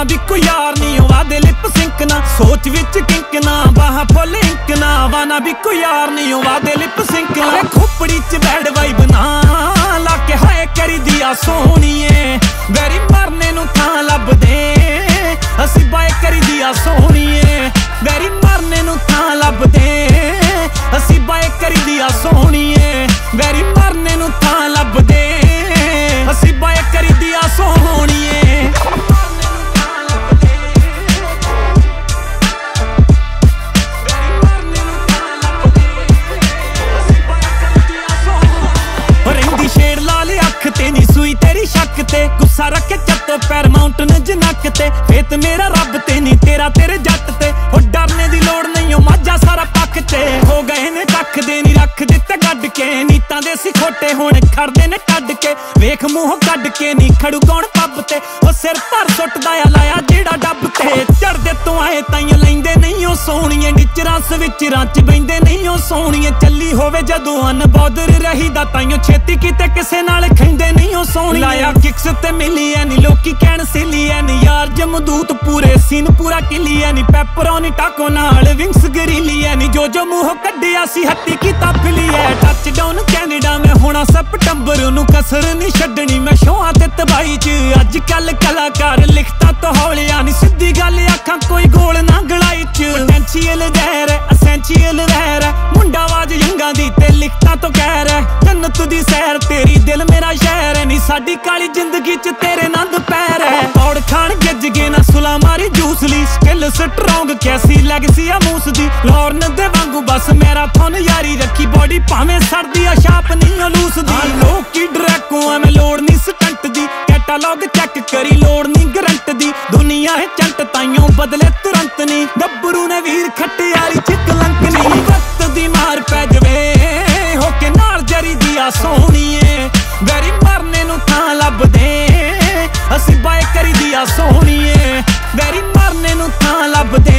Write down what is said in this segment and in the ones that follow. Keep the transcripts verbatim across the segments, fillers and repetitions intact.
ਵਾਣਾ ਵੀ ਕੋਈ यार नहीं वादे लिप सिंक ना सोच विच किंक ना बाह फुल इंक ना वाना भी कोई यार नहीं वादे लिप सिंक ना खोपड़ी च बैड वाइब ना लाके हाय करी दिया सोहणीए वैरी मरने नू थां लभ दे असी बाय करी दिया सोहणीए वैरी मरने नू थां लभ दे असी बाय करी दिया सोहणीए वैरी मरने नू थां लभ दे असी बाय करी दिया सोहणीए सुई तेरी शक ते गुस्सा रखे चत्तो पैर माउंटन जनक ते फेत मेरा रब ते नहीं तेरा तेरे जट ते ओ डरने दी लोड़ नहीं ओ माजा सारा पक ते हो गए ने कख दे नहीं रख दिते गड्ड के नीतां दे सी खोटे हुण खड़दे ने कड्ड के वेख मूंह कड्ड के नहीं खड़ू कौन पब ते ओ सिर भर सुटदा आ लाया जेड़ा डब ते चढ़दे तों आए ताईं लैंदे नहीं ओ सोहणीए निचरां सविचरां च बैंदे नहीं ओ सोहणीए चली होवे जदों अनबॉदर रहीदा ताईं छेती किते किसे नाल खैंदे नहीं ओ सोहणी लाया किक्स ते मिली ऐ नी लोकी कहण सिली ऐ नी यार जमदूत पूरे सीन पूरा किली ऐ नी पैपरोनी टाको नाल विंग्स गरीली ऐ नी जो जो मूंह कड्डिया सी हत्ती कीता फिली ऐ टच डाउन कैनेडा में होना सितंबर नू कसर नहीं छड्डनी मैं शोआं ते तबाही च अज कल कलाकार लिखता तो हौलिया नी सिद्धी गल आखां कोई गोल ना गलाई च पोटेंशियल ज़हर एसेंशियल वैर मुंडा आवाज यंगा दी ते लिखता तो कहर है जन्नत दी सैर तेरी दिल मेरा शहर है नी साडी काली जिंदगी च तेरे नंद पैर है पौड़ खान गिज गए ना सुला मारी जूस ली स्किल स्ट्रोंग कैसी लेगसी आ मूस दी लॉर्न दे वांगू बस मेरा थोन यारी रखी बॉडी भावें सर्दी आ शाप नहीं लूस दी लोग की ड्रैको मैं लोड़ नहीं स्टंट दी कैटालॉग चेक करी लोड़ नहीं गरंट दी दुनिया है चंट ताइयों बदले तुरंत नहीं गब्बरू ने वीर खट्टे यारी च कलंक नहीं वक्त दी मार पै जवे होके नाल जरी दिया सोहणीए वैरी मरने नू थां लभ दे असी बाय करी दिया सोहणीए वैरी मरने नू थां लभ दे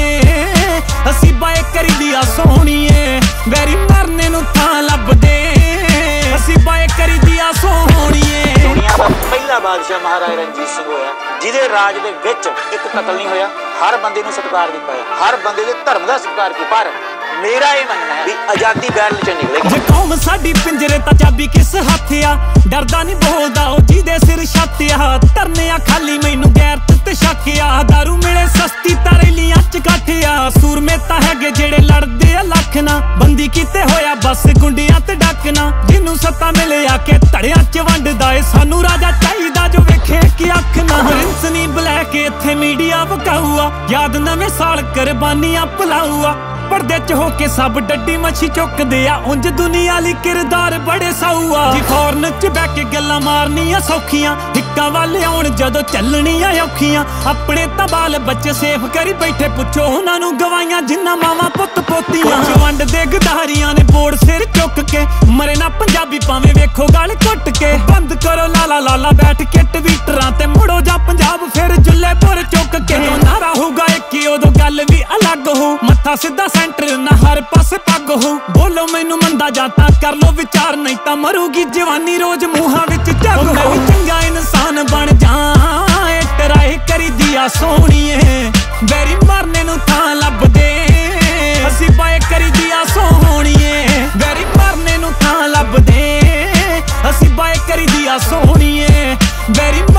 असी बाय करी दिया सोहणीए वैरी मरने नू थां लभ दे असी बाय करी दिया सोहणीए दुनिया दा पहला बादशाह महाराजा रणजीत सिंह होया जिहदे राज दे विच इक कतल नहीं होया हर बंदे नू सत्कार दिता है हर बंदे दे धर्म दा सत्कार की पर मेरा ये मनना है भी आजादी बैल च निकलेगी जे कौम साडी पिंजरे ता चाबी किस हथ आ डरदा नहीं बोलदा ओ जिहदे सिर छत आ तरने आ खाली मैनू गैरत ते शक आ दारू मिले सस्ती तरैलियां च कठ आ सूरमे ता हैगे जेड़े लड़दे आ लख ना बंदी कीते होया बस गुंडियां ते डकना जिन्नू सत्ता मिले आके धड़ियां च वंडदा ए सानू राजा चाहीदा जो वेखे कि अख ना रिंस नी ब्लैक इत्थे मीडिया वकाऊआ याद नवें साल कुर्बानियां भुलाऊआ पर्दे च होके सब डड्डी मच्छी चुकदे आ उंज दुनिया ली किरदार बड़े साऊआ जी फॉरन च बैठ के गल्लां मारनियां सौखियां हिक्कां वाले आउण जदों चलनियां औखियां अपने तां बाल बच्चे सेफ करी बैठे पुछो उन्हां नू गवाइयां जिन्ना मावां पुत्त पोतियां वंड दे गदारियां ने बोर्ड सिर चुक के मरे ना पंजाबी भावें वेखो गल घुट के बंद करो लाला लाला बैठ के ट्विटरां ते मुड़ो जा पंजाब फिर जुल्ले पुर चुक के नारा होगा एक उदों गल भी अलग हो मत्था सीधा सेंटर ना हर पासे पग हो बोलो मैनू मंदा जाता कर लो विचार नहीं ता मरूगी जवानी रोज मुहां विच जग हो मैं भी चंगा इंसान बन जा ट्राई करी दिया सोहणीए वैरी मरने नू थां लभ दे असी बाय करी दिया सोहणीए वैरी मरने नू थां लभ दे असी बाय करी दिया सोहणीए वैरी